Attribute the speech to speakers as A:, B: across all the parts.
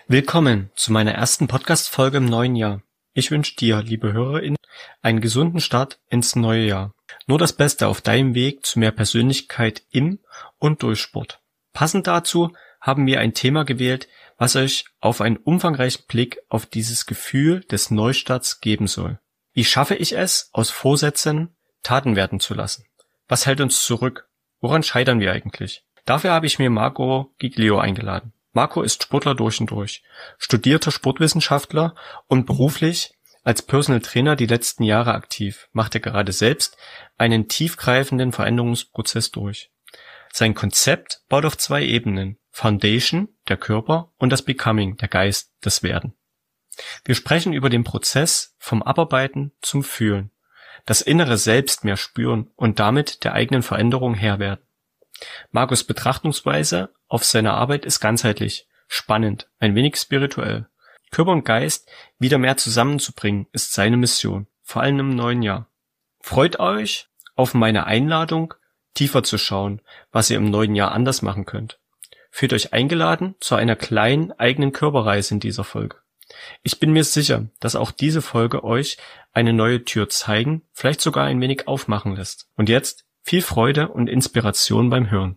A: Willkommen zu meiner ersten Podcast-Folge im neuen Jahr. Ich wünsche dir, liebe HörerInnen, einen gesunden Start ins neue Jahr. Nur das Beste auf deinem Weg zu mehr Persönlichkeit im und durch Sport. Passend dazu haben wir ein Thema gewählt, was euch auf einen umfangreichen Blick auf dieses Gefühl des Neustarts geben soll. Wie schaffe ich es, aus Vorsätzen Taten werden zu lassen? Was hält uns zurück? Woran scheitern wir eigentlich? Dafür habe ich mir Marco Giglio eingeladen. Marco ist Sportler durch und durch, studierter Sportwissenschaftler und beruflich als Personal Trainer die letzten Jahre aktiv, macht er gerade selbst einen tiefgreifenden Veränderungsprozess durch. Sein Konzept baut auf 2 Ebenen: Foundation, der Körper, und das Becoming, der Geist, das Werden. Wir sprechen über den Prozess vom Abarbeiten zum Fühlen, das innere Selbst mehr spüren und damit der eigenen Veränderung Herr werden. Marcos Betrachtungsweise auf seine Arbeit ist ganzheitlich, spannend, ein wenig spirituell. Körper und Geist wieder mehr zusammenzubringen, ist seine Mission, vor allem im neuen Jahr. Freut euch auf meine Einladung, tiefer zu schauen, was ihr im neuen Jahr anders machen könnt. Fühlt euch eingeladen zu einer kleinen eigenen Körperreise in dieser Folge. Ich bin mir sicher, dass auch diese Folge euch eine neue Tür zeigen, vielleicht sogar ein wenig aufmachen lässt. Und jetzt viel Freude und Inspiration beim Hören.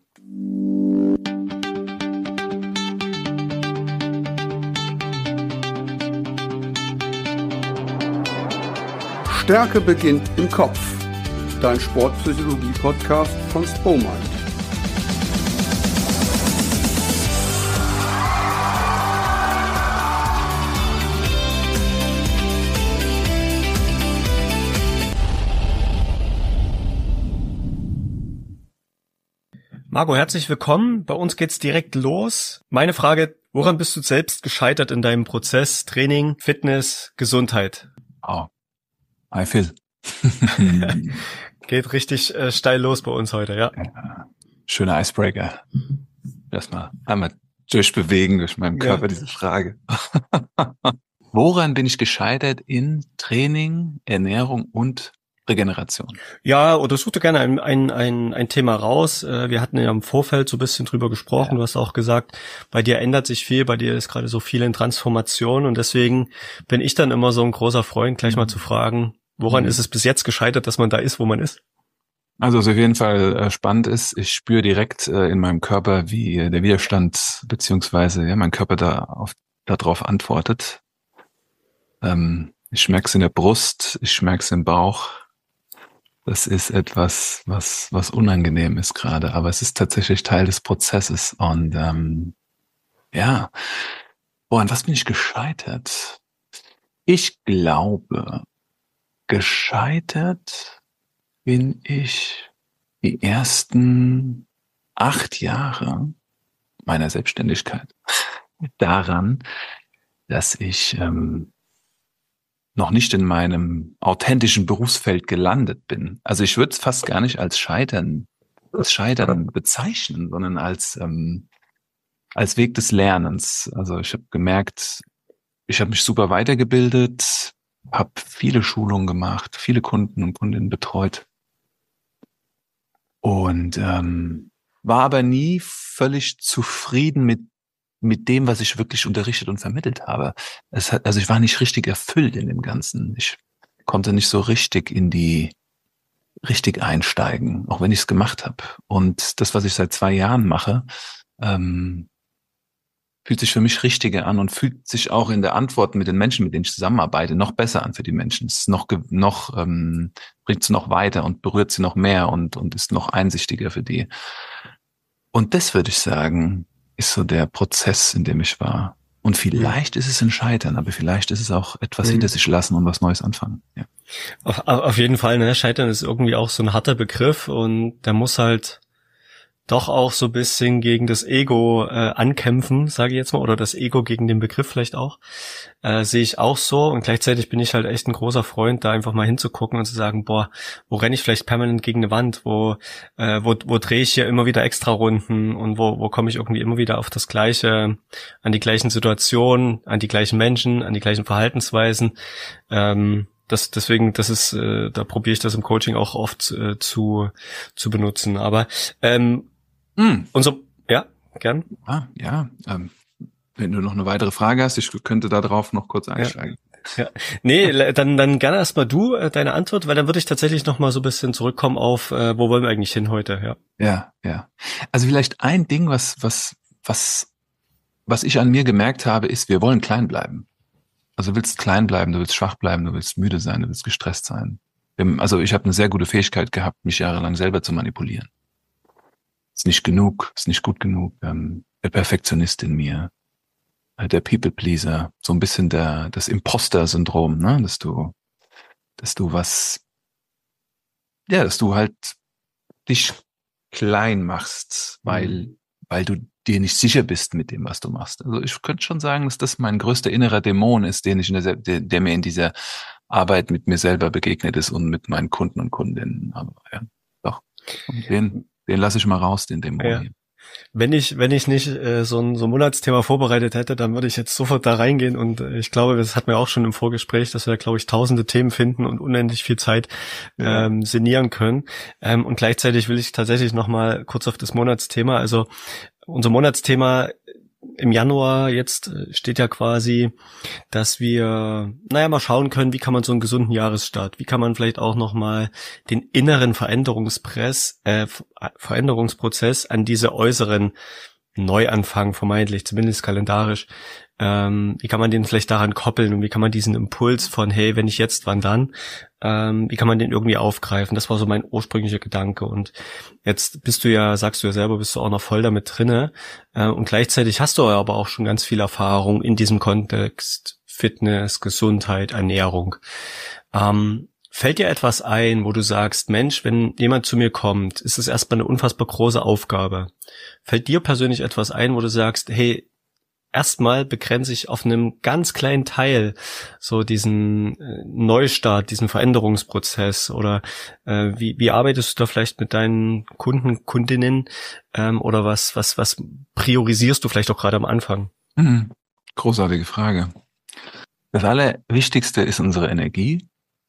B: Stärke beginnt im Kopf. Dein Sportpsychologie-Podcast von Spomind.
A: Marco, herzlich willkommen. Bei uns geht's direkt los. Meine Frage: Woran bist du selbst gescheitert in deinem Prozess Training, Fitness, Gesundheit?
C: Oh, hi Phil.
A: Geht richtig steil los bei uns heute, ja.
C: Schöner Icebreaker. Erstmal einmal durchbewegen durch meinen Körper, diese Frage. Woran bin ich gescheitert in Training, Ernährung und Regeneration?
A: Ja, oder such dir gerne ein Thema raus. Wir hatten ja im Vorfeld so ein bisschen drüber gesprochen. Ja. Du hast auch gesagt, bei dir ändert sich viel, bei dir ist gerade so viel in Transformation, und deswegen bin ich dann immer so ein großer Freund, gleich mal zu fragen, woran ist es bis jetzt gescheitert, dass man da ist, wo man ist?
C: Also was auf jeden Fall spannend ist, ich spüre direkt in meinem Körper, wie der Widerstand beziehungsweise mein Körper darauf antwortet. Ich merke es in der Brust, ich merke es im Bauch. Das ist etwas, was unangenehm ist gerade, aber es ist tatsächlich Teil des Prozesses. Und an was bin ich gescheitert? Ich glaube, gescheitert bin ich die ersten 8 Jahre meiner Selbstständigkeit daran, dass ich noch nicht in meinem authentischen Berufsfeld gelandet bin. Also ich würde es fast gar nicht als Scheitern bezeichnen, sondern als Weg des Lernens. Also ich habe gemerkt, ich habe mich super weitergebildet, habe viele Schulungen gemacht, viele Kunden und Kundinnen betreut und war aber nie völlig zufrieden mit dem, was ich wirklich unterrichtet und vermittelt habe. Also ich war nicht richtig erfüllt in dem Ganzen. Ich konnte nicht so richtig richtig einsteigen, auch wenn ich es gemacht habe. Und das, was ich seit 2 Jahren mache, fühlt sich für mich richtiger an und fühlt sich auch in der Antwort mit den Menschen, mit denen ich zusammenarbeite, noch besser an für die Menschen. Es ist bringt sie noch weiter und berührt sie noch mehr und ist noch einsichtiger für die. Und das, würde ich sagen, ist so der Prozess, in dem ich war. Und vielleicht ist es ein Scheitern, aber vielleicht ist es auch etwas hinter sich lassen und was Neues anfangen. Ja.
A: Auf jeden Fall, ne? Scheitern ist irgendwie auch so ein harter Begriff, und der muss halt doch auch so ein bisschen gegen das Ego ankämpfen, sage ich jetzt mal, oder das Ego gegen den Begriff vielleicht auch. Sehe ich auch so, und gleichzeitig bin ich halt echt ein großer Freund, da einfach mal hinzugucken und zu sagen, boah, wo renne ich vielleicht permanent gegen eine Wand, wo drehe ich hier immer wieder extra Runden, und wo komme ich irgendwie immer wieder auf das Gleiche, an die gleichen Situationen, an die gleichen Menschen, an die gleichen Verhaltensweisen. Deswegen, da probiere ich das im Coaching auch oft zu benutzen. Aber ja, gern.
C: Wenn du noch eine weitere Frage hast, ich könnte da drauf noch kurz einsteigen.
A: Ja. Nee, dann gerne erstmal du deine Antwort, weil dann würde ich tatsächlich noch mal so ein bisschen zurückkommen auf, wo wollen wir eigentlich hin heute, ja.
C: Ja. Also vielleicht ein Ding, was ich an mir gemerkt habe, ist, wir wollen klein bleiben. Also du willst klein bleiben, du willst schwach bleiben, du willst müde sein, du willst gestresst sein. Also ich habe eine sehr gute Fähigkeit gehabt, mich jahrelang selber zu manipulieren. Ist nicht genug, ist nicht gut genug. Der Perfektionist in mir, der People-Pleaser, so ein bisschen das Imposter-Syndrom, ne? Dass du halt dich klein machst, weil du dir nicht sicher bist mit dem, was du machst. Also ich könnte schon sagen, dass das mein größter innerer Dämon ist, der mir in dieser Arbeit mit mir selber begegnet ist und mit meinen Kunden und Kundinnen. Aber ja, doch. Und den lasse ich mal raus, den Dämon hier.
A: Wenn ich nicht so ein Monatsthema vorbereitet hätte, dann würde ich jetzt sofort da reingehen und ich glaube, das hatten wir auch schon im Vorgespräch, dass wir da, glaube ich, tausende Themen finden und unendlich viel Zeit sinnieren können. Und gleichzeitig will ich tatsächlich noch mal kurz auf das Monatsthema, also unser Monatsthema im Januar jetzt steht ja quasi, dass wir, mal schauen können, wie kann man so einen gesunden Jahresstart, wie kann man vielleicht auch nochmal den inneren Veränderungsprozess an diese äußeren Neuanfang vermeintlich, zumindest kalendarisch, wie kann man den vielleicht daran koppeln und wie kann man diesen Impuls von, hey, wenn nicht jetzt, wann dann, wie kann man den irgendwie aufgreifen? Das war so mein ursprünglicher Gedanke und jetzt sagst du ja selber, bist du auch noch voll damit drinne und gleichzeitig hast du aber auch schon ganz viel Erfahrung in diesem Kontext Fitness, Gesundheit, Ernährung. Fällt dir etwas ein, wo du sagst, Mensch, wenn jemand zu mir kommt, ist es erstmal eine unfassbar große Aufgabe. Fällt dir persönlich etwas ein, wo du sagst, hey, erstmal begrenze ich auf einem ganz kleinen Teil so diesen Neustart, diesen Veränderungsprozess oder wie arbeitest du da vielleicht mit deinen Kunden, Kundinnen oder was priorisierst du vielleicht auch gerade am Anfang?
C: Großartige Frage. Das Allerwichtigste ist unsere Energie.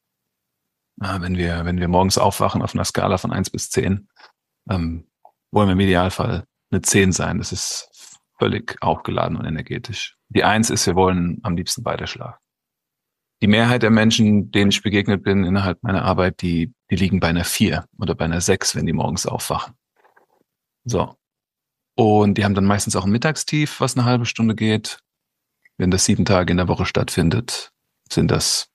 C: Wenn wir morgens aufwachen auf einer Skala von 1 bis 10, wollen wir im Idealfall eine 10 sein. Das ist völlig aufgeladen und energetisch. Die 1 ist, wir wollen am liebsten weiter schlafen. Die Mehrheit der Menschen, denen ich begegnet bin innerhalb meiner Arbeit, die liegen bei einer 4 oder bei einer 6, wenn die morgens aufwachen. So. Und die haben dann meistens auch ein Mittagstief, was eine halbe Stunde geht. Wenn das 7 Tage in der Woche stattfindet, sind das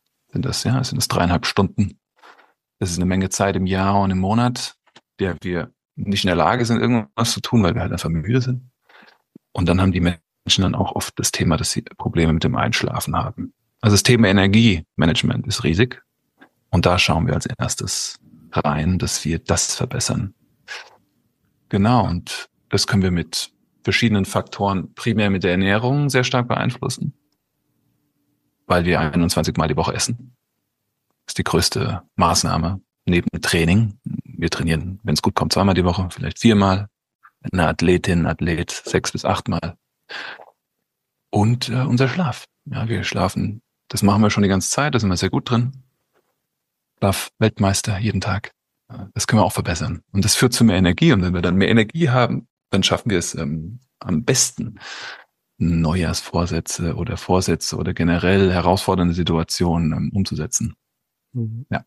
C: 3,5 Stunden. Das ist eine Menge Zeit im Jahr und im Monat, der wir nicht in der Lage sind, irgendwas zu tun, weil wir halt einfach müde sind. Und dann haben die Menschen dann auch oft das Thema, dass sie Probleme mit dem Einschlafen haben. Also das Thema Energiemanagement ist riesig. Und da schauen wir als erstes rein, dass wir das verbessern. Genau, und das können wir mit verschiedenen Faktoren, primär mit der Ernährung, sehr stark beeinflussen. Weil wir 21 Mal die Woche essen. Das ist die größte Maßnahme neben Training. Wir trainieren, wenn es gut kommt, 2-mal die Woche, vielleicht 4-mal. Eine Athletin, Athlet 6 bis 8 Mal. Und unser Schlaf. Ja, wir schlafen, das machen wir schon die ganze Zeit, da sind wir sehr gut drin. Schlaf-Weltmeister jeden Tag. Das können wir auch verbessern. Und das führt zu mehr Energie. Und wenn wir dann mehr Energie haben, dann schaffen wir es am besten, Neujahrsvorsätze oder generell herausfordernde Situationen umzusetzen. Ja.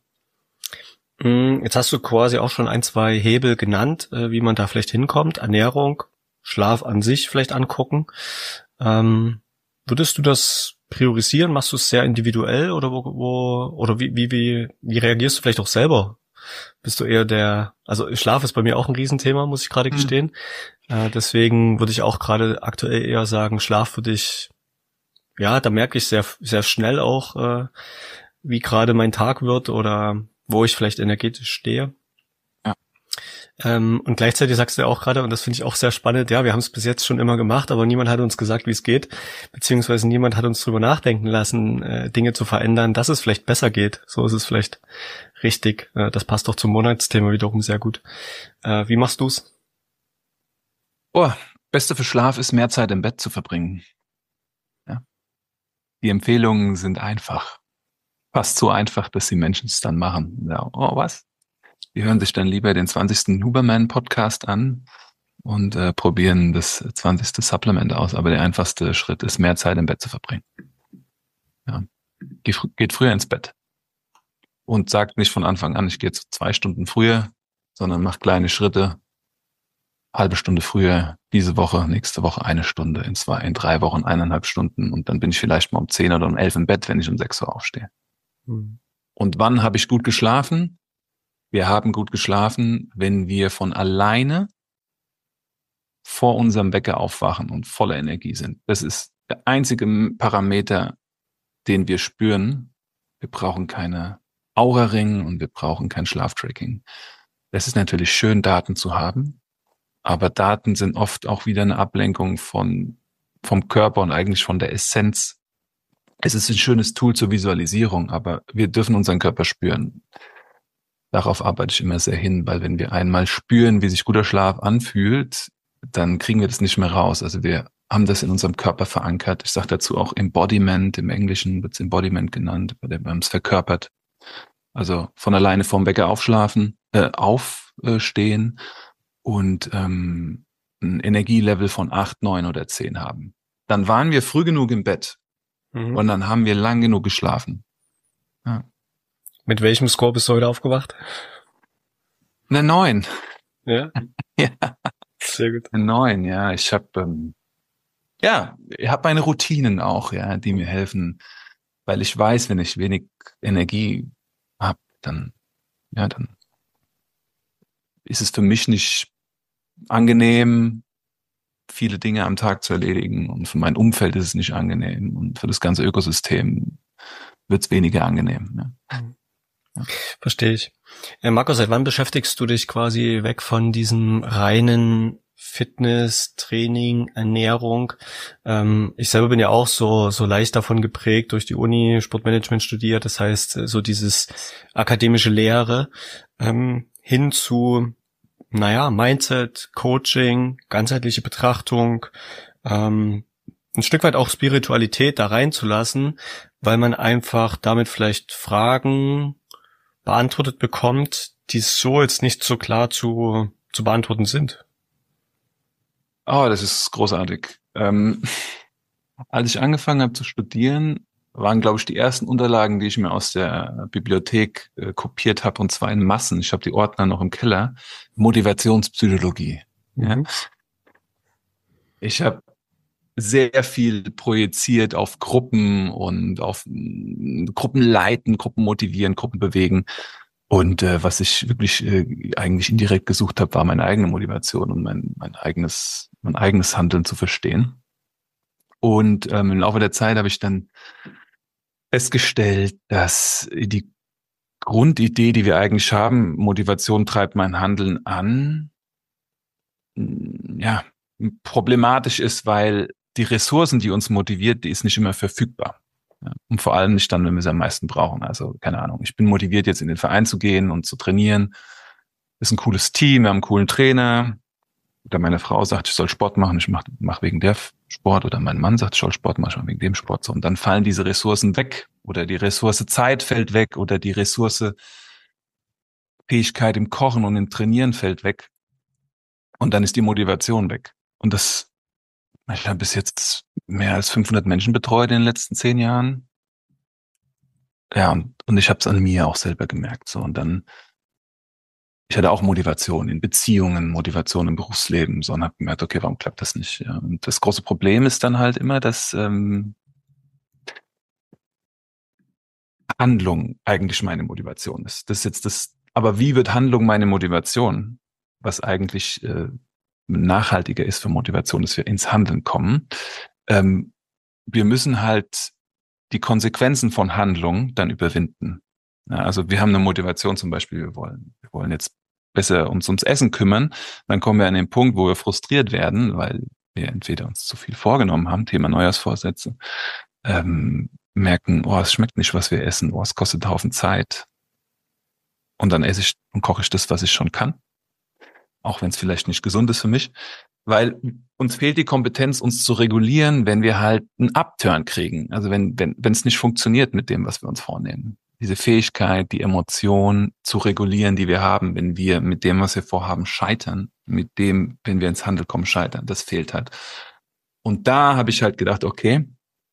A: Jetzt hast du quasi auch schon 1, 2 Hebel genannt, wie man da vielleicht hinkommt. Ernährung, Schlaf an sich vielleicht angucken. Würdest du das priorisieren? Machst du es sehr individuell oder oder wie reagierst du vielleicht auch selber? Bist du eher also Schlaf ist bei mir auch ein Riesenthema, muss ich gerade gestehen. Deswegen würde ich auch gerade aktuell eher sagen, Schlaf für dich, ja, da merke ich sehr, sehr schnell auch, wie gerade mein Tag wird oder wo ich vielleicht energetisch stehe.
C: Ja.
A: Und gleichzeitig sagst du ja auch gerade, und das finde ich auch sehr spannend, ja, wir haben es bis jetzt schon immer gemacht, aber niemand hat uns gesagt, wie es geht, beziehungsweise niemand hat uns drüber nachdenken lassen, Dinge zu verändern, dass es vielleicht besser geht. So ist es vielleicht richtig. Das passt doch zum Monatsthema wiederum sehr gut. Wie machst du's?
C: Beste für Schlaf ist, mehr Zeit im Bett zu verbringen. Ja. Die Empfehlungen sind einfach. Fast so einfach, dass die Menschen es dann machen. Ja, was? Die hören sich dann lieber den 20. Huberman-Podcast an und probieren das 20. Supplement aus. Aber der einfachste Schritt ist, mehr Zeit im Bett zu verbringen. Ja. Geht früher ins Bett. Und sagt nicht von Anfang an, ich gehe jetzt 2 Stunden früher, sondern macht kleine Schritte. Halbe Stunde früher, diese Woche, nächste Woche 1 Stunde, in 3 Wochen 1,5 Stunden. Und dann bin ich vielleicht mal um 10 oder um 11 im Bett, wenn ich um 6 Uhr aufstehe. Und wann habe ich gut geschlafen? Wir haben gut geschlafen, wenn wir von alleine vor unserem Wecker aufwachen und voller Energie sind. Das ist der einzige Parameter, den wir spüren. Wir brauchen keine Aura-Ring und wir brauchen kein Schlaftracking. Es ist natürlich schön, Daten zu haben, aber Daten sind oft auch wieder eine Ablenkung vom Körper und eigentlich von der Essenz. Es ist ein schönes Tool zur Visualisierung, aber wir dürfen unseren Körper spüren. Darauf arbeite ich immer sehr hin, weil wenn wir einmal spüren, wie sich guter Schlaf anfühlt, dann kriegen wir das nicht mehr raus. Also wir haben das in unserem Körper verankert. Ich sage dazu auch Embodiment, im Englischen wird es Embodiment genannt, weil wir haben es verkörpert. Also von alleine vorm Wecker aufstehen und ein Energielevel von 8, 9 oder 10 haben. Dann waren wir früh genug im Bett und dann haben wir lang genug geschlafen. Ja.
A: Mit welchem Score bist du heute aufgewacht?
C: Eine 9.
A: Ja?
C: Ja.
A: Sehr gut.
C: Eine 9, ja. Ich habe meine Routinen auch, ja, die mir helfen, weil ich weiß, wenn ich wenig Energie habe, dann ist es für mich nicht angenehm, viele Dinge am Tag zu erledigen, und für mein Umfeld ist es nicht angenehm und für das ganze Ökosystem wird es weniger angenehm. Ne?
A: Ja. Verstehe ich. Marco, seit wann beschäftigst du dich quasi weg von diesem reinen Fitness, Training, Ernährung? Ich selber bin ja auch so leicht davon geprägt, durch die Uni Sportmanagement studiert, das heißt so dieses akademische Lehre, hin zu Mindset, Coaching, ganzheitliche Betrachtung, ein Stück weit auch Spiritualität da reinzulassen, weil man einfach damit vielleicht Fragen beantwortet bekommt, die so jetzt nicht so klar zu beantworten sind.
C: Oh, das ist großartig. Als ich angefangen habe zu studieren, waren, glaube ich, die ersten Unterlagen, die ich mir aus der Bibliothek kopiert habe, und zwar in Massen. Ich habe die Ordner noch im Keller. Motivationspsychologie. Ja. Ich habe sehr viel projiziert auf Gruppen und auf Gruppen leiten, Gruppen motivieren, Gruppen bewegen. Und was ich wirklich eigentlich indirekt gesucht habe, war meine eigene Motivation und mein eigenes Handeln zu verstehen. Und im Laufe der Zeit habe ich dann festgestellt, dass die Grundidee, die wir eigentlich haben, Motivation treibt mein Handeln an, ja, problematisch ist, weil die Ressourcen, die uns motiviert, die ist nicht immer verfügbar. Ja, und vor allem nicht dann, wenn wir sie am meisten brauchen. Also, keine Ahnung, ich bin motiviert, jetzt in den Verein zu gehen und zu trainieren. Ist ein cooles Team, wir haben einen coolen Trainer. Oder meine Frau sagt, ich soll Sport machen, ich mach wegen der Sport. Oder mein Mann sagt, ich soll Sport machen, ich mach wegen dem Sport. So, und dann fallen diese Ressourcen weg. Oder die Ressource Zeit fällt weg. Oder die Ressource Fähigkeit im Kochen und im Trainieren fällt weg. Und dann ist die Motivation weg. Und ich habe bis jetzt mehr als 500 Menschen betreut in den letzten 10 Jahren. Ja, und ich habe es an mir auch selber gemerkt. So, und dann, ich hatte auch Motivation in Beziehungen, Motivation im Berufsleben, so, und habe gemerkt, okay, warum klappt das nicht? Ja, und das große Problem ist dann halt immer, dass Handlung eigentlich meine Motivation ist. Das ist jetzt das. Aber wie wird Handlung meine Motivation? Was eigentlich nachhaltiger ist für Motivation, dass wir ins Handeln kommen. Wir müssen halt die Konsequenzen von Handlung dann überwinden. Ja, also wir haben eine Motivation, zum Beispiel, wir wollen jetzt besser uns ums Essen kümmern. Dann kommen wir an den Punkt, wo wir frustriert werden, weil wir entweder uns zu viel vorgenommen haben, Thema Neujahrsvorsätze, merken, es schmeckt nicht, was wir essen, es kostet einen Haufen Zeit. Und dann esse ich und koche ich das, was ich schon kann. Auch wenn es vielleicht nicht gesund ist für mich, weil uns fehlt die Kompetenz, uns zu regulieren, wenn wir halt einen Upturn kriegen. Also wenn es nicht funktioniert mit dem, was wir uns vornehmen. diese Fähigkeit, die Emotion zu regulieren, die wir haben, wenn wir mit dem, was wir vorhaben, scheitern, mit dem, wenn wir ins Handeln kommen, scheitern, das fehlt halt. Und da habe ich halt gedacht, okay,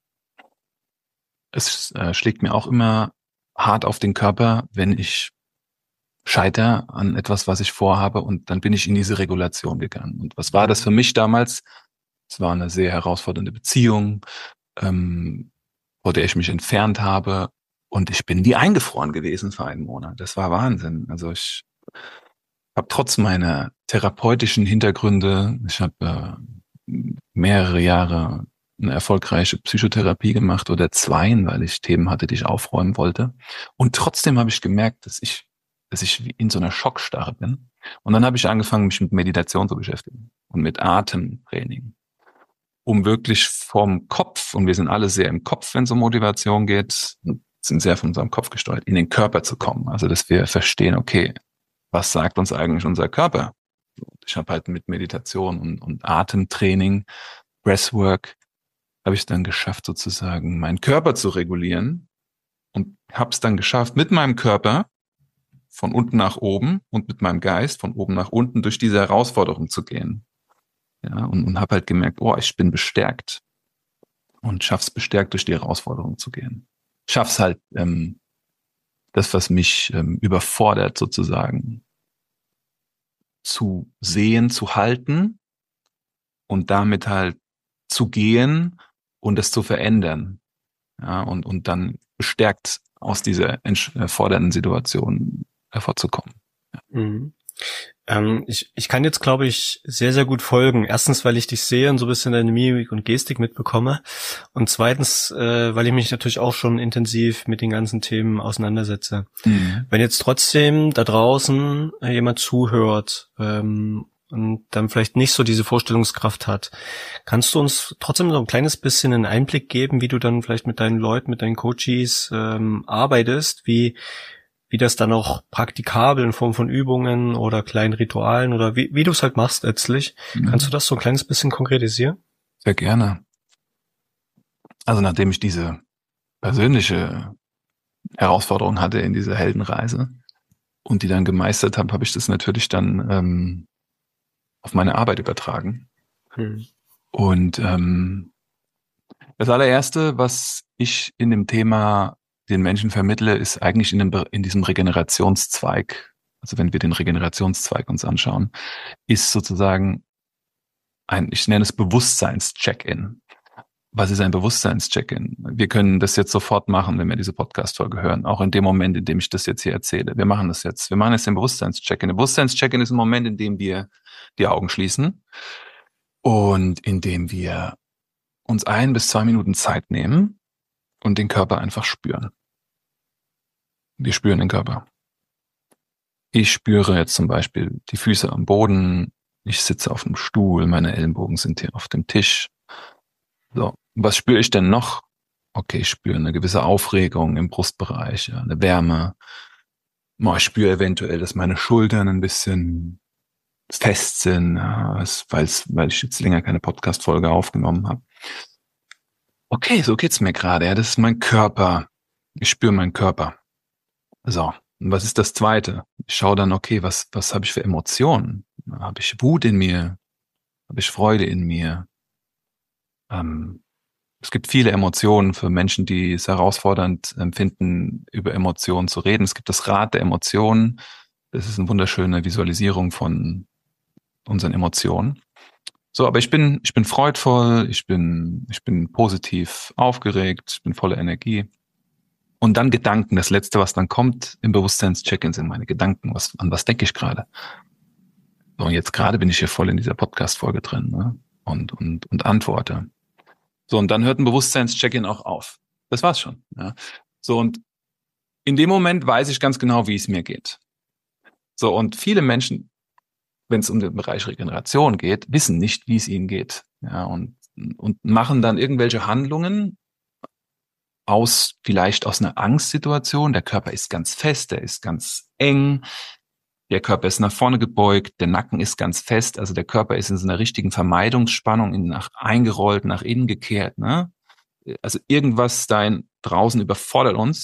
C: es schlägt mir auch immer hart auf den Körper, wenn ich scheitere an etwas, was ich vorhabe, und dann bin ich in diese Regulation gegangen. Und was war das für mich damals? Es war eine sehr herausfordernde Beziehung, vor der ich mich entfernt habe, und ich bin wie eingefroren gewesen für einen Monat. Das war Wahnsinn. Also ich habe trotz meiner therapeutischen Hintergründe, ich habe mehrere Jahre eine erfolgreiche Psychotherapie gemacht, oder 2, weil ich Themen hatte, die ich aufräumen wollte. Und trotzdem habe ich gemerkt, dass ich wie in so einer Schockstarre bin. Und dann habe ich angefangen, mich mit Meditation zu beschäftigen und mit Atemtraining, um wirklich vom Kopf, und wir sind alle sehr im Kopf, wenn es um Motivation geht, sind sehr von unserem Kopf gesteuert, in den Körper zu kommen. Also, dass wir verstehen, okay, was sagt uns eigentlich unser Körper? Ich habe halt mit Meditation und Atemtraining, Breathwork, habe ich dann geschafft, sozusagen meinen Körper zu regulieren, und habe es dann geschafft, mit meinem Körper von unten nach oben und mit meinem Geist von oben nach unten durch diese Herausforderung zu gehen. Ja, und habe halt gemerkt, oh, ich bin bestärkt, und schaff's bestärkt, durch die Herausforderung zu gehen. Schaff's halt, das, was mich überfordert, sozusagen zu sehen, zu halten und damit halt zu gehen und es zu verändern. Ja, und dann bestärkt aus dieser fordernden Situation hervorzukommen. Ja.
A: Mhm. Ich kann jetzt, glaube ich, sehr, sehr gut folgen. Erstens, weil ich dich sehe und so ein bisschen deine Mimik und Gestik mitbekomme. Und zweitens, weil ich mich natürlich auch schon intensiv mit den ganzen Themen auseinandersetze. Mhm. Wenn jetzt trotzdem da draußen jemand zuhört, und dann vielleicht nicht so diese Vorstellungskraft hat, kannst du uns trotzdem so ein kleines bisschen einen Einblick geben, wie du dann vielleicht mit deinen Leuten, mit deinen Coaches arbeitest, wie das dann auch praktikabel in Form von Übungen oder kleinen Ritualen oder wie du es halt machst letztlich. Mhm. Kannst du das so ein kleines bisschen konkretisieren?
C: Sehr gerne. Also nachdem ich diese persönliche Herausforderung hatte in dieser Heldenreise und die dann gemeistert habe, habe ich das natürlich dann auf meine Arbeit übertragen. Mhm. Und das allererste, was ich in dem Thema den Menschen vermittle, ist eigentlich in diesem Regenerationszweig, also wenn wir den Regenerationszweig uns anschauen, ist sozusagen ich nenne es Bewusstseins-Check-in. Was ist ein Bewusstseins-Check-in? Wir können das jetzt sofort machen, wenn wir diese Podcast-Folge hören, auch in dem Moment, in dem ich das jetzt hier erzähle. Wir machen das jetzt. Wir machen jetzt den Bewusstseins-Check-in. Der Bewusstseins-Check-in ist ein Moment, in dem wir die Augen schließen und in dem wir uns 1 bis 2 Minuten Zeit nehmen und den Körper einfach spüren. Wir spüren den Körper. Ich spüre jetzt zum Beispiel die Füße am Boden. Ich sitze auf einem Stuhl. Meine Ellenbogen sind hier auf dem Tisch. So, was spüre ich denn noch? Okay, ich spüre eine gewisse Aufregung im Brustbereich, ja, eine Wärme. Ich spüre eventuell, dass meine Schultern ein bisschen fest sind, ja, weil ich jetzt länger keine Podcast-Folge aufgenommen habe. Okay, so geht's mir gerade. Ja, das ist mein Körper. Ich spüre meinen Körper. So, und was ist das Zweite? Ich schaue dann, okay, was habe ich für Emotionen? Habe ich Wut in mir? Habe ich Freude in mir? Es gibt viele Emotionen für Menschen, die es herausfordernd empfinden, über Emotionen zu reden. Es gibt das Rad der Emotionen. Das ist eine wunderschöne Visualisierung von unseren Emotionen. So, aber ich bin freudvoll, ich bin positiv aufgeregt, ich bin voller Energie. Und dann Gedanken. Das Letzte, was dann kommt im Bewusstseins-Check-in, sind meine Gedanken. An was denke ich gerade? So, und jetzt gerade bin ich hier voll in dieser Podcast-Folge drin, ne? Und antworte. So, und dann hört ein Bewusstseins-Check-in auch auf. Das war's schon. Ja. So, und in dem Moment weiß ich ganz genau, wie es mir geht. So, und viele Menschen, wenn es um den Bereich Regeneration geht, wissen nicht, wie es ihnen geht. Ja, und machen dann irgendwelche Handlungen vielleicht aus einer Angstsituation. Der Körper ist ganz fest, der ist ganz eng. Der Körper ist nach vorne gebeugt, der Nacken ist ganz fest, also der Körper ist in so einer richtigen Vermeidungsspannung, eingerollt, nach innen gekehrt, ne? Also irgendwas draußen überfordert uns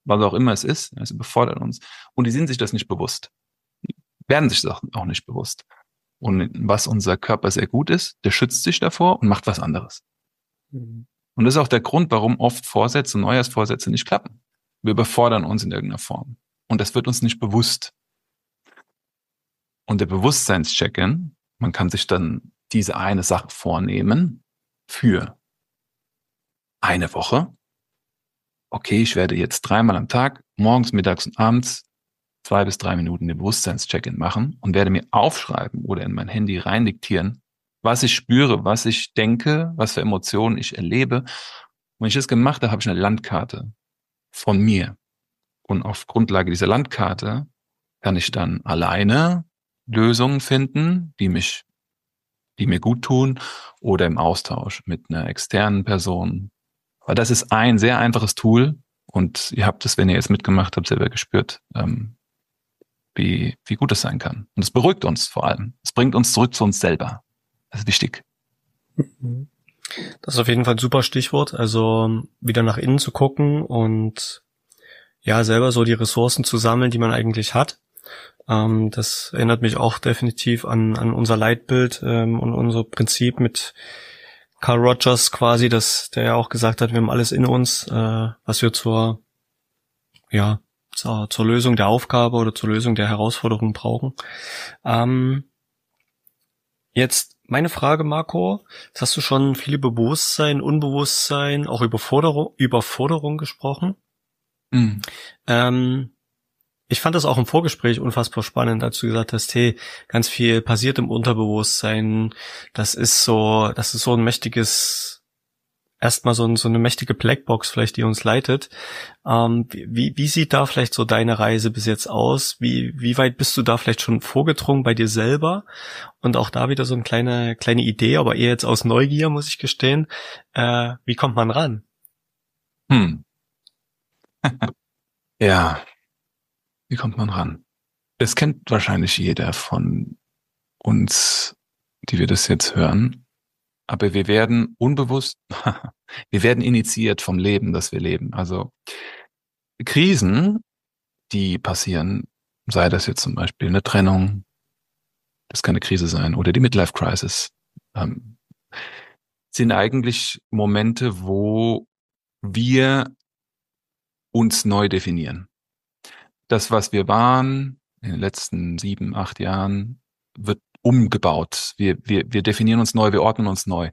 C: was auch immer es ist. Es überfordert uns. Und die sind sich das nicht bewusst. Die werden sich das auch nicht bewusst. Und was unser Körper sehr gut ist, der schützt sich davor und macht was anderes.
A: Mhm.
C: Und das ist auch der Grund, warum oft Vorsätze, Neujahrsvorsätze nicht klappen. Wir überfordern uns in irgendeiner Form. Und das wird uns nicht bewusst. Und der Bewusstseinscheck-in, man kann sich dann diese eine Sache vornehmen für eine Woche. Okay, ich werde jetzt 3-mal am Tag, morgens, mittags und abends 2 bis 3 Minuten den Bewusstseinscheck-in machen und werde mir aufschreiben oder in mein Handy reindiktieren, was ich spüre, was ich denke, was für Emotionen ich erlebe. Und wenn ich das gemacht habe, habe ich eine Landkarte von mir. Und auf Grundlage dieser Landkarte kann ich dann alleine Lösungen finden, die mir gut tun oder im Austausch mit einer externen Person. Aber das ist ein sehr einfaches Tool und ihr habt es, wenn ihr jetzt mitgemacht habt, selber gespürt, wie gut es sein kann. Und es beruhigt uns vor allem. Es bringt uns zurück zu uns selber. Das ist wichtig.
A: Mhm. Das ist auf jeden Fall ein super Stichwort. Also wieder nach innen zu gucken und ja, selber so die Ressourcen zu sammeln, die man eigentlich hat. Das erinnert mich auch definitiv an unser Leitbild und unser Prinzip mit Carl Rogers quasi, der ja auch gesagt hat, wir haben alles in uns, was wir zur Lösung der Aufgabe oder zur Lösung der Herausforderung brauchen. Jetzt meine Frage, Marco, jetzt hast du schon viel über Bewusstsein, Unbewusstsein, auch Überforderung gesprochen.
C: Mhm.
A: Ich fand das auch im Vorgespräch unfassbar spannend, als du gesagt hast, hey, ganz viel passiert im Unterbewusstsein. Das ist so ein mächtiges, erstmal so eine mächtige Blackbox vielleicht, die uns leitet. Wie sieht da vielleicht so deine Reise bis jetzt aus? Wie weit bist du da vielleicht schon vorgedrungen bei dir selber? Und auch da wieder so eine kleine Idee, aber eher jetzt aus Neugier, muss ich gestehen. Wie kommt man ran?
C: Ja, wie kommt man ran? Das kennt wahrscheinlich jeder von uns, die wir das jetzt hören. Aber wir werden unbewusst, wir werden initiiert vom Leben, das wir leben. Also Krisen, die passieren, sei das jetzt zum Beispiel eine Trennung, das kann eine Krise sein, oder die Midlife-Crisis, sind eigentlich Momente, wo wir uns neu definieren. Das, was wir waren in den letzten 7, 8 Jahren, wird umgebaut. Wir definieren uns neu, wir ordnen uns neu.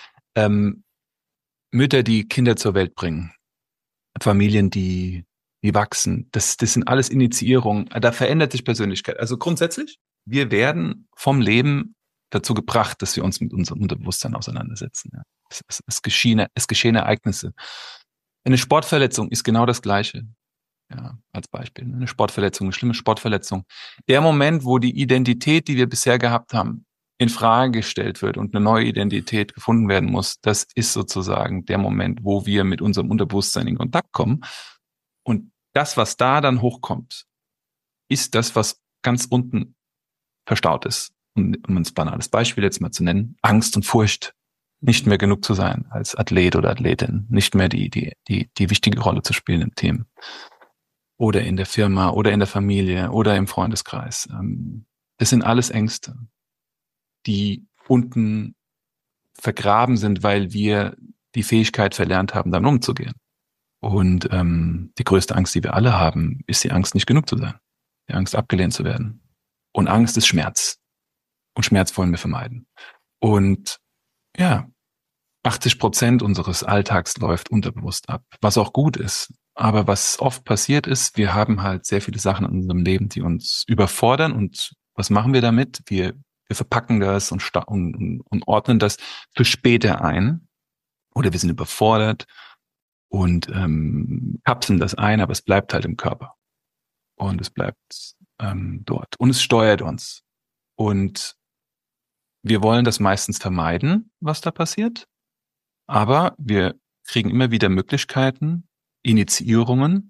C: Mütter, die Kinder zur Welt bringen, Familien, die wachsen, das sind alles Initiierungen. Da verändert sich Persönlichkeit. Also grundsätzlich, wir werden vom Leben dazu gebracht, dass wir uns mit unserem Unterbewusstsein auseinandersetzen. Ja. Es geschehen Ereignisse. Eine Sportverletzung ist genau das Gleiche. Ja, als Beispiel. Eine Sportverletzung, eine schlimme Sportverletzung. Der Moment, wo die Identität, die wir bisher gehabt haben, in Frage gestellt wird und eine neue Identität gefunden werden muss, das ist sozusagen der Moment, wo wir mit unserem Unterbewusstsein in Kontakt kommen. Und das, was da dann hochkommt, ist das, was ganz unten verstaut ist. Und um ein banales Beispiel jetzt mal zu nennen, Angst und Furcht, nicht mehr genug zu sein als Athlet oder Athletin, nicht mehr die wichtige Rolle zu spielen im Team. Oder in der Firma oder in der Familie oder im Freundeskreis. Das sind alles Ängste, die unten vergraben sind, weil wir die Fähigkeit verlernt haben, damit umzugehen. Und die größte Angst, die wir alle haben, ist die Angst, nicht genug zu sein. Die Angst, abgelehnt zu werden. Und Angst ist Schmerz. Und Schmerz wollen wir vermeiden. Und ja, 80% unseres Alltags läuft unterbewusst ab, was auch gut ist. Aber was oft passiert ist, wir haben halt sehr viele Sachen in unserem Leben, die uns überfordern. Und was machen wir damit? Wir verpacken das und ordnen das für später ein. Oder wir sind überfordert und kapseln das ein, aber es bleibt halt im Körper. Und es bleibt dort. Und es steuert uns. Und wir wollen das meistens vermeiden, was da passiert. Aber wir kriegen immer wieder Möglichkeiten, Initiierungen,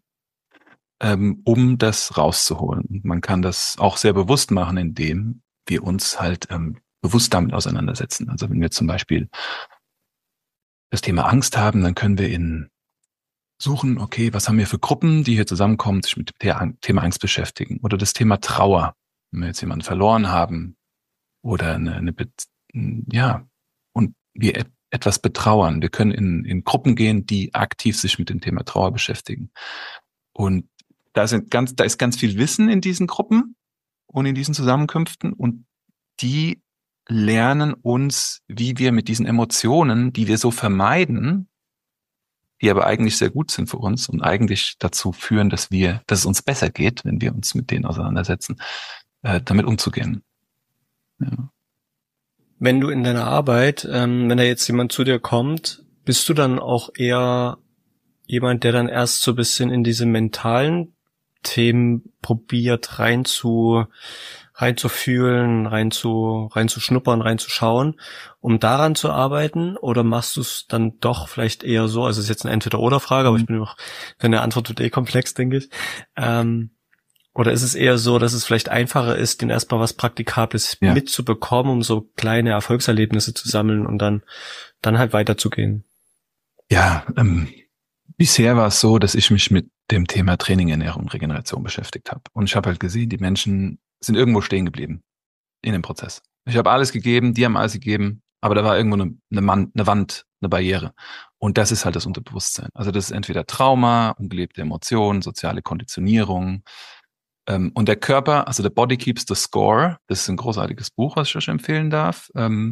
C: um das rauszuholen. Und man kann das auch sehr bewusst machen, indem wir uns halt bewusst damit auseinandersetzen. Also wenn wir zum Beispiel das Thema Angst haben, dann können wir suchen, okay, was haben wir für Gruppen, die hier zusammenkommen, sich mit dem Thema Angst beschäftigen oder das Thema Trauer, wenn wir jetzt jemanden verloren haben oder und wir etwas betrauern. Wir können in Gruppen gehen, die aktiv sich mit dem Thema Trauer beschäftigen. Und da ist ganz viel Wissen in diesen Gruppen und in diesen Zusammenkünften und die lernen uns, wie wir mit diesen Emotionen, die wir so vermeiden, die aber eigentlich sehr gut sind für uns und eigentlich dazu führen, dass es uns besser geht, wenn wir uns mit denen auseinandersetzen, damit umzugehen. Ja.
A: Wenn du in deiner Arbeit, wenn da jetzt jemand zu dir kommt, bist du dann auch eher jemand, der dann erst so ein bisschen in diese mentalen Themen probiert reinzufühlen, reinzuschnuppern, reinzuschauen, um daran zu arbeiten? Oder machst du es dann doch vielleicht eher so, also es ist jetzt eine Entweder-oder-Frage, aber ich bin noch, deine Antwort wird komplex, denke ich. Oder ist es eher so, dass es vielleicht einfacher ist, den erstmal was Praktikables mitzubekommen, um so kleine Erfolgserlebnisse zu sammeln und dann halt weiterzugehen?
C: Ja, bisher war es so, dass ich mich mit dem Thema Training, Ernährung und Regeneration beschäftigt habe. Und ich habe halt gesehen, die Menschen sind irgendwo stehen geblieben in dem Prozess. Ich habe alles gegeben, die haben alles gegeben, aber da war irgendwo eine Wand, eine Barriere. Und das ist halt das Unterbewusstsein. Also das ist entweder Trauma, ungelebte Emotionen, soziale Konditionierung. Und der Körper, also der Body Keeps the Score, das ist ein großartiges Buch, was ich euch empfehlen darf.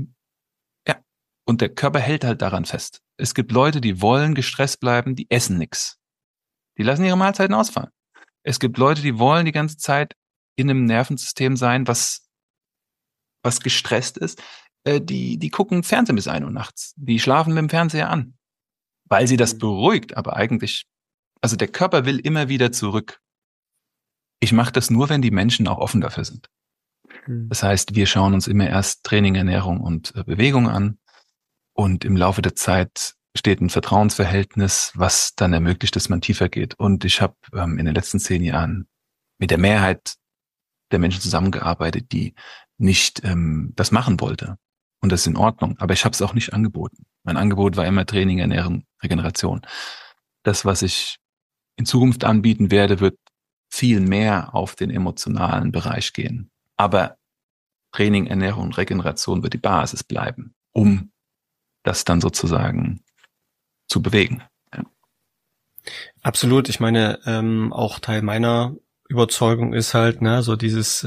C: Und der Körper hält halt daran fest. Es gibt Leute, die wollen gestresst bleiben, die essen nichts. Die lassen ihre Mahlzeiten ausfallen. Es gibt Leute, die wollen die ganze Zeit in einem Nervensystem sein, was gestresst ist. Die gucken Fernsehen bis 1 Uhr nachts. Die schlafen mit dem Fernseher an, weil sie das beruhigt. Aber eigentlich, also der Körper will immer wieder zurück. Ich mache das nur, wenn die Menschen auch offen dafür sind. Das heißt, wir schauen uns immer erst Training, Ernährung und Bewegung an. Und im Laufe der Zeit steht ein Vertrauensverhältnis, was dann ermöglicht, dass man tiefer geht. Und ich habe in den letzten 10 Jahren mit der Mehrheit der Menschen zusammengearbeitet, die nicht das machen wollte. Und das ist in Ordnung. Aber ich habe es auch nicht angeboten. Mein Angebot war immer Training, Ernährung, Regeneration. Das, was ich in Zukunft anbieten werde, wird viel mehr auf den emotionalen Bereich gehen. Aber Training, Ernährung und Regeneration wird die Basis bleiben, um das dann sozusagen zu bewegen. Ja.
A: Absolut. Ich meine, auch Teil meiner Überzeugung ist halt, so dieses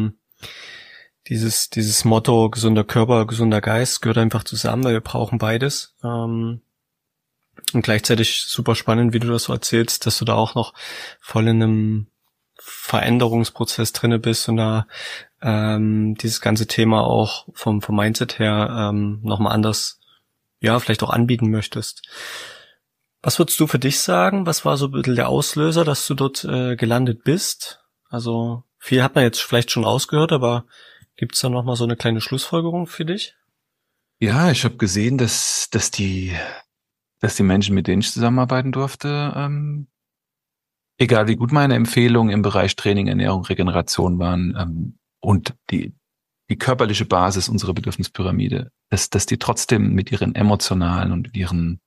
A: Motto, gesunder Körper, gesunder Geist gehört einfach zusammen, weil wir brauchen beides. Und gleichzeitig super spannend, wie du das so erzählst, dass du da auch noch voll in einem Veränderungsprozess drinne bist und da dieses ganze Thema auch vom Mindset her nochmal anders, vielleicht auch anbieten möchtest. Was würdest du für dich sagen? Was war so ein bisschen der Auslöser, dass du dort gelandet bist? Also viel hat man jetzt vielleicht schon rausgehört, aber gibt's da nochmal so eine kleine Schlussfolgerung für dich?
C: Ja, ich habe gesehen, dass die Menschen, mit denen ich zusammenarbeiten durfte, egal wie gut meine Empfehlungen im Bereich Training, Ernährung, Regeneration waren und die körperliche Basis unserer Bedürfnispyramide, dass die trotzdem mit ihren emotionalen und mit ihren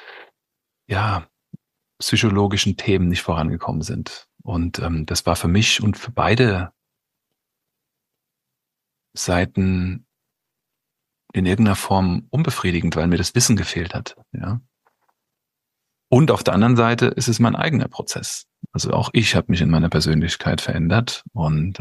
C: psychologischen Themen nicht vorangekommen sind. Und das war für mich und für beide Seiten in irgendeiner Form unbefriedigend, weil mir das Wissen gefehlt hat. Ja. Und auf der anderen Seite ist es mein eigener Prozess. Also auch ich habe mich in meiner Persönlichkeit verändert und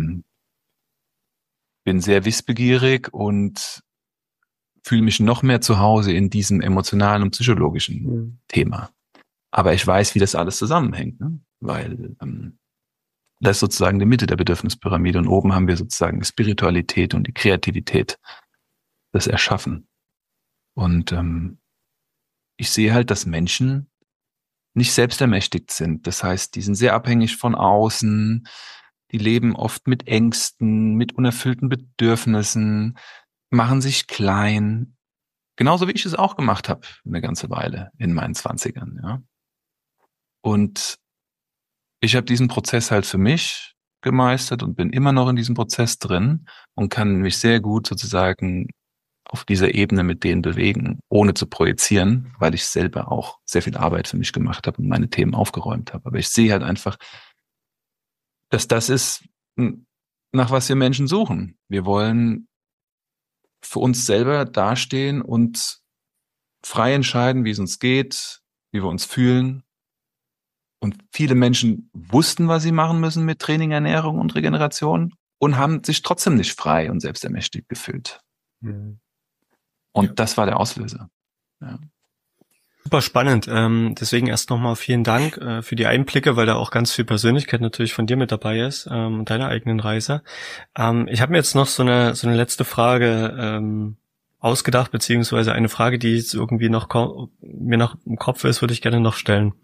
C: bin sehr wissbegierig und fühle mich noch mehr zu Hause in diesem emotionalen und psychologischen Thema. Aber ich weiß, wie das alles zusammenhängt, ne? Weil das ist sozusagen die Mitte der Bedürfnispyramide und oben haben wir sozusagen die Spiritualität und die Kreativität, das Erschaffen. Und ich sehe halt, dass Menschen nicht selbstermächtigt sind. Das heißt, die sind sehr abhängig von außen, die leben oft mit Ängsten, mit unerfüllten Bedürfnissen, machen sich klein. Genauso wie ich es auch gemacht habe, eine ganze Weile in meinen 20ern. Ja. Und ich habe diesen Prozess halt für mich gemeistert und bin immer noch in diesem Prozess drin und kann mich sehr gut sozusagen auf dieser Ebene mit denen bewegen, ohne zu projizieren, weil ich selber auch sehr viel Arbeit für mich gemacht habe und meine Themen aufgeräumt habe. Aber ich sehe halt einfach, dass das ist, nach was wir Menschen suchen. Wir wollen für uns selber dastehen und frei entscheiden, wie es uns geht, wie wir uns fühlen. Und viele Menschen wussten, was sie machen müssen mit Training, Ernährung und Regeneration und haben sich trotzdem nicht frei und selbstermächtigt gefühlt. Mhm. Und das war der Auslöser. Ja.
A: Super spannend. Deswegen erst nochmal vielen Dank für die Einblicke, weil da auch ganz viel Persönlichkeit natürlich von dir mit dabei ist und deiner eigenen Reise. Ich habe mir jetzt noch so eine letzte Frage ausgedacht, beziehungsweise eine Frage, die jetzt irgendwie mir noch im Kopf ist, würde ich gerne noch stellen.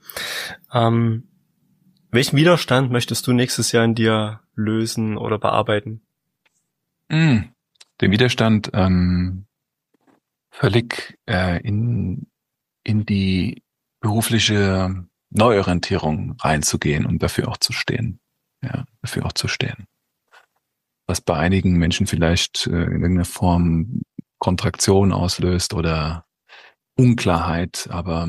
A: Welchen Widerstand möchtest du nächstes Jahr in dir lösen oder bearbeiten?
C: Den Widerstand völlig in die berufliche Neuorientierung reinzugehen und dafür auch zu stehen. Ja, dafür auch zu stehen. Was bei einigen Menschen vielleicht in irgendeiner Form Kontraktion auslöst oder Unklarheit, aber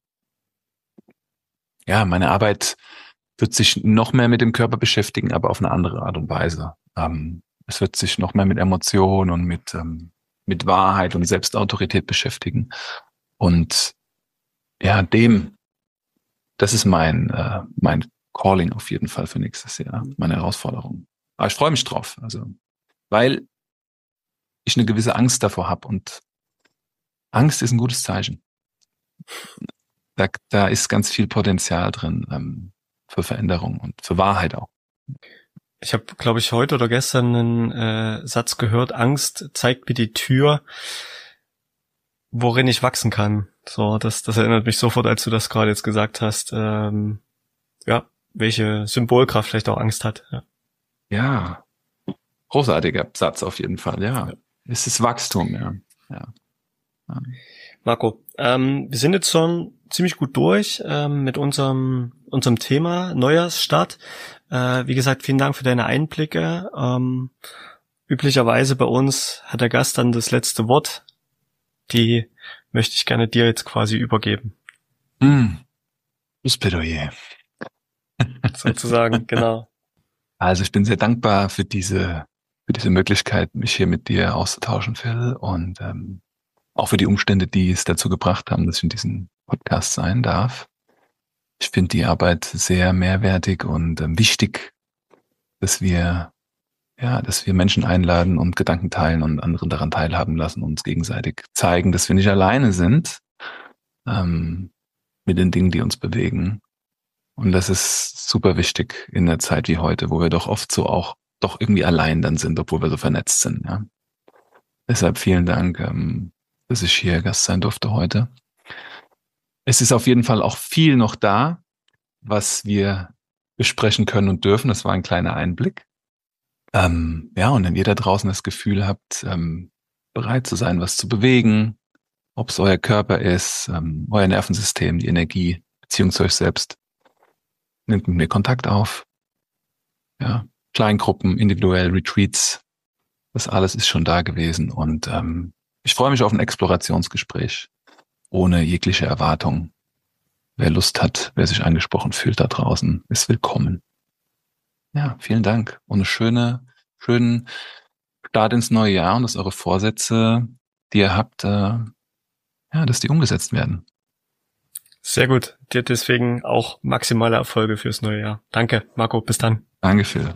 C: ja, meine Arbeit wird sich noch mehr mit dem Körper beschäftigen, aber auf eine andere Art und Weise. Es wird sich noch mehr mit Emotionen und mit Wahrheit und Selbstautorität beschäftigen. Und ja, das ist mein Calling auf jeden Fall für nächstes Jahr, meine Herausforderung. Aber ich freue mich drauf, also, weil ich eine gewisse Angst davor habe und Angst ist ein gutes Zeichen. Da ist ganz viel Potenzial drin für Veränderung und für Wahrheit auch.
A: Ich habe, glaube ich, heute oder gestern einen Satz gehört, Angst zeigt mir die Tür, worin ich wachsen kann. So, das erinnert mich sofort, als du das gerade jetzt gesagt hast, welche Symbolkraft vielleicht auch Angst hat.
C: Ja, großartiger Satz auf jeden Fall, ja. Es ist Wachstum, ja.
A: Marco, wir sind jetzt schon ziemlich gut durch mit unserem Thema Neujahrsstart. Wie gesagt, vielen Dank für deine Einblicke. Üblicherweise bei uns hat der Gast dann das letzte Wort. Die möchte ich gerne dir jetzt quasi übergeben.
C: Das Plädoyer.
A: Sozusagen, genau.
C: Also ich bin sehr dankbar für diese Möglichkeit, mich hier mit dir auszutauschen, Phil, und auch für die Umstände, die es dazu gebracht haben, dass ich in diesem Podcast sein darf. Ich finde die Arbeit sehr mehrwertig und wichtig, dass wir Menschen einladen und Gedanken teilen und anderen daran teilhaben lassen und uns gegenseitig zeigen, dass wir nicht alleine sind mit den Dingen, die uns bewegen. Und das ist super wichtig in der Zeit wie heute, wo wir doch oft so auch doch irgendwie allein dann sind, obwohl wir so vernetzt sind. Ja. Deshalb vielen Dank, dass ich hier Gast sein durfte heute. Es ist auf jeden Fall auch viel noch da, was wir besprechen können und dürfen. Das war ein kleiner Einblick. Und wenn ihr da draußen das Gefühl habt, bereit zu sein, was zu bewegen, ob es euer Körper ist, euer Nervensystem, die Energie, Beziehung zu euch selbst, nehmt mit mir Kontakt auf. Ja, Kleingruppen, individuell, Retreats, das alles ist schon da gewesen. Und ich freue mich auf ein Explorationsgespräch ohne jegliche Erwartung. Wer Lust hat, wer sich angesprochen fühlt da draußen, ist willkommen. Ja, vielen Dank und einen schönen Start ins neue Jahr und dass eure Vorsätze, die ihr habt, dass die umgesetzt werden.
A: Sehr gut. Dir deswegen auch maximale Erfolge fürs neue Jahr. Danke, Marco. Bis dann.
C: Danke, Phil.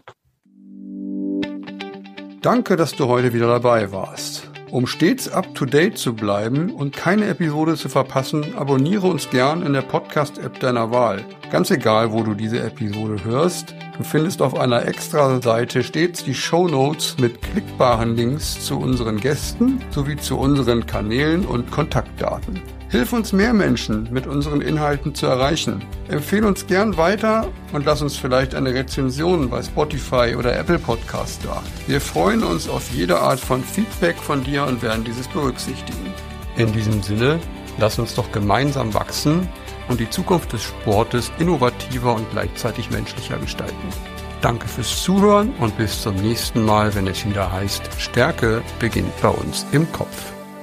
B: Danke, dass du heute wieder dabei warst. Um stets up-to-date zu bleiben und keine Episode zu verpassen, abonniere uns gern in der Podcast-App deiner Wahl. Ganz egal, wo du diese Episode hörst, du findest auf einer Extra-Seite stets die Shownotes mit klickbaren Links zu unseren Gästen sowie zu unseren Kanälen und Kontaktdaten. Hilf uns, mehr Menschen mit unseren Inhalten zu erreichen. Empfehle uns gern weiter und lass uns vielleicht eine Rezension bei Spotify oder Apple Podcast da. Wir freuen uns auf jede Art von Feedback von dir und werden dieses berücksichtigen. In diesem Sinne, lass uns doch gemeinsam wachsen und die Zukunft des Sportes innovativer und gleichzeitig menschlicher gestalten. Danke fürs Zuhören und bis zum nächsten Mal, wenn es wieder heißt, Stärke beginnt bei uns im Kopf.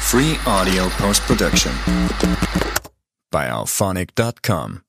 D: Free audio post-production by alphonic.com.